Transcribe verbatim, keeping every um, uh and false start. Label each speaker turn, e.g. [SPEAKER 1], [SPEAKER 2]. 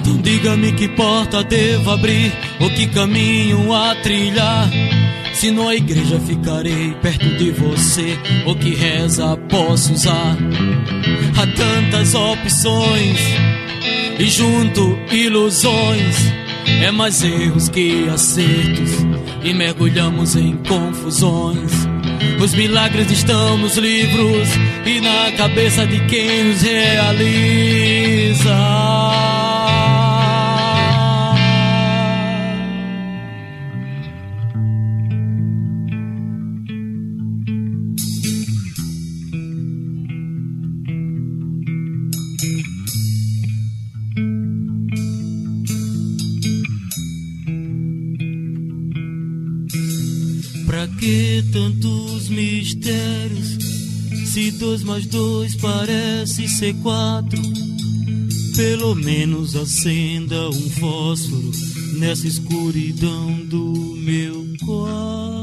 [SPEAKER 1] Então diga-me que porta devo abrir, ou que caminho a trilhar. Se na igreja ficarei perto de você, ou que reza posso usar. Há tantas opções e junto ilusões, é mais erros que acertos, e mergulhamos em confusões. Os milagres estão nos livros e na cabeça de quem os realiza. Pra que tantos mistérios, se dois mais dois parece ser quatro? Pelo menos acenda um fósforo nessa escuridão do meu quarto.